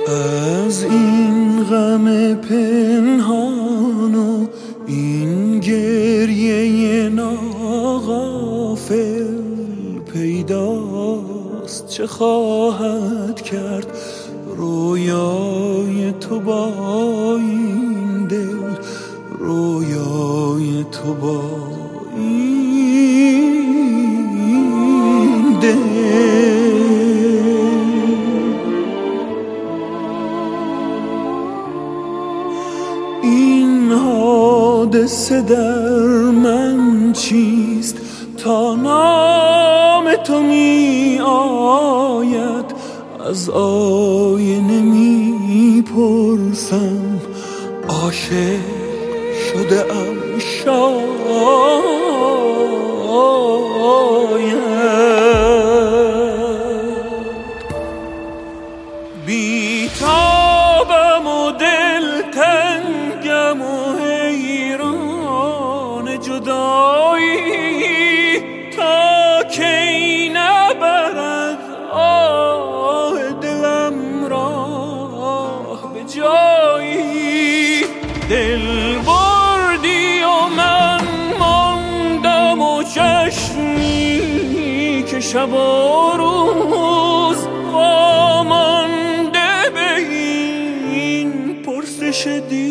از این غم پنهان و این گریه ناغافل پیداست چه خواهد کرد رویای تو با این دل، رویای تو با این دل. این حادثه در من چیست تا نام تو می آید؟ از آینه می پرسم عاشق شده ام شاید. بیتابم و دلتنگم و حیران جدایی، تا کی نبرد آه دلم راه به جایی. دل بردی و من ماندم و چشمی که شب و روز وامانده به این پرسش